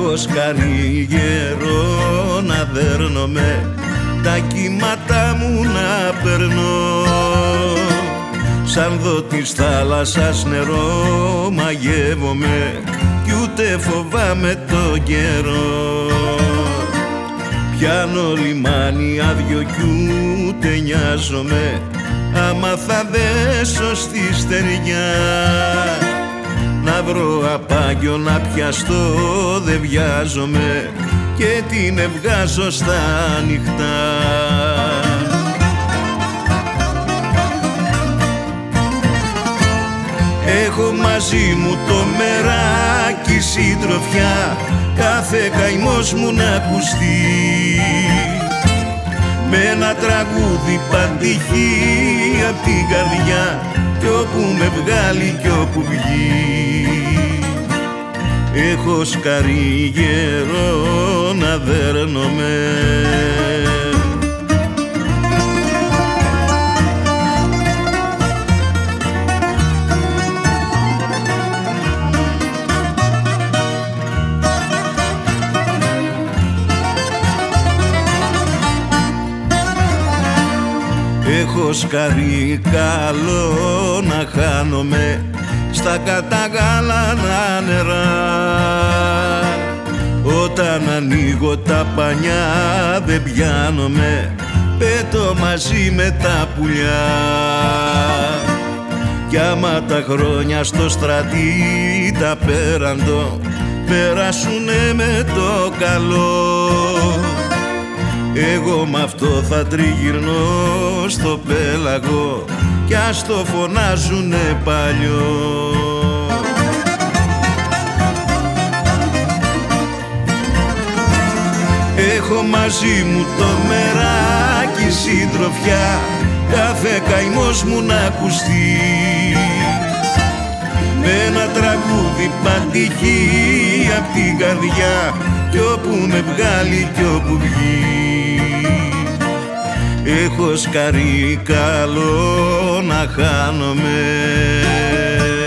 Έχω σκαρί γερό να δέρνομαι, τα κύματα μου να περνώ. Σαν δω της θάλασσας νερό μαγεύομαι κι ούτε φοβάμαι το καιρό. Πιάνω λιμάνι άδειο κι ούτε νοιάζομαι, άμα θα δέσω στη στεριά. Να βρω απάγιο να πιαστώ δεν βιάζομαι και την ευγάζω στα νυχτά. Έχω μαζί μου το μεράκι συντροφιά, κάθε καημός μου να ακουστεί. Με ένα τραγούδι παντηχεί απ' την καρδιά κι όπου με βγάλει κι όπου βγει. Έχω σκαρί γερό να δέρνομαι. Έχω σκαρί καλό να χάνομαι στα καταγάλανα νερά. Όταν ανοίγω τα πανιά δεν πιάνομαι, πέτω μαζί με τα πουλιά. Κι άμα τα χρόνια στο στρατή τα πέραντο περάσουνε με το καλό, εγώ μ' αυτό θα τριγυρνώ στο πέλαγο κι ας το φωνάζουνε παλιό. Έχω μαζί μου το μεράκι συντροφιά, κάθε καημός μου να ακουστεί. Με ένα τραγούδι παντηχεί απ' την καρδιά κι όπου με βγάλει κι όπου βγει. Έχω σκαρί καλό να χάνομαι.